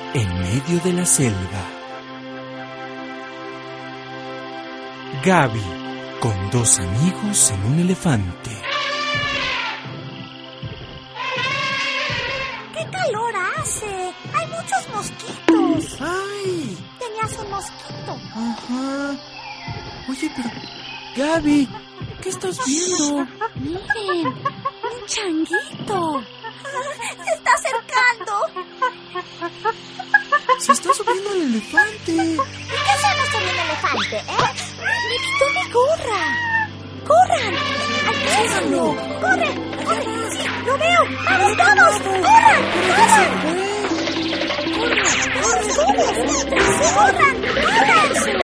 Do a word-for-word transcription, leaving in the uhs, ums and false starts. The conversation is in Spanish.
en medio de la selva. Gaby, con dos amigos en un elefante. ¡Qué calor hace! ¡Hay muchos mosquitos! ¡Ay! Tenías un mosquito. Ajá. Oye, pero... Gaby, ¿qué estás viendo? Miren, un changuito. Se está acercando. Se está subiendo el elefante. ¿Y qué hacemos con un elefante, eh? ¡Me quitó mi gorra! ¡Corran! ¡Alcánzalo! ¡Corre! ¡Corre! ¡Sí! ¡Lo veo! ¡Vamos todos! ¡Corran! ¡Corran! ¡Corran! ¡Corran! ¡Corran! ¡Corran!